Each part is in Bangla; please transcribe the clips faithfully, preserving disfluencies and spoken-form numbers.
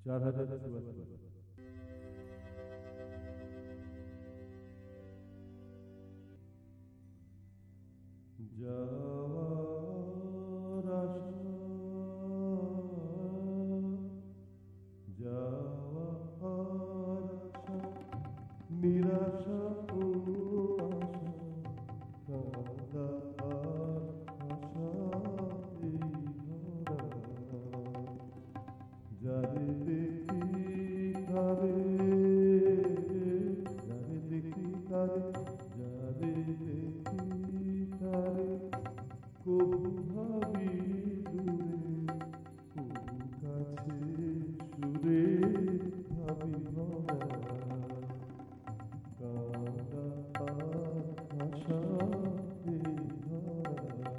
চার হাজার চুয়াত্তর। যাওয়ার আশা, যাওয়ার আশা, নিরাশা ও আশা, কাঁদার আশা এই ধরা। যারে দেখি তারে, যারে দেখি তারে, যারে দেখি তারে, কবু ভাবি দূরে, কবু কাছে সুরে, ভাবি ভরা কাঁদা আর আশা এই ধরা।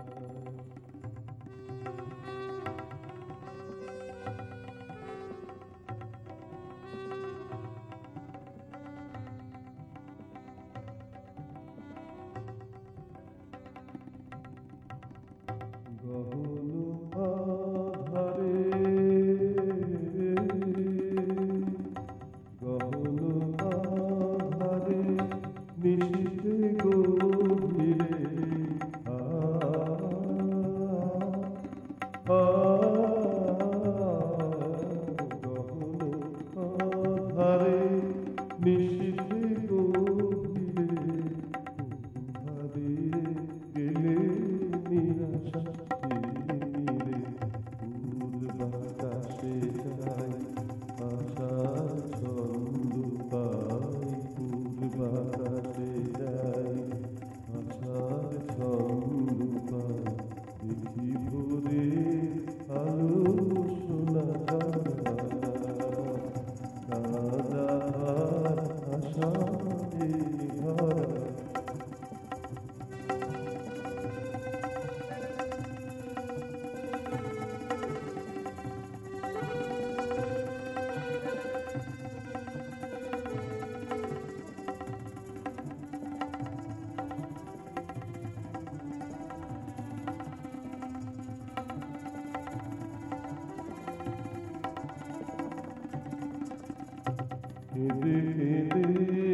গহন আধারে, গহন আধারে, নিশীথে গভীরে, আ আ গহন আধারে, নিশীথে গভীরে, হারে গেলে নিরাশা ফিরে, ফুল বাতাসে যাই, আশার ছন্দ পাই, ফুল বাতাসে যাই, আশার ছন্দ পাই, দেখি ভোরে আলো সোনা কাঁদার আশা এই ধরা। কেঁদে কেঁদে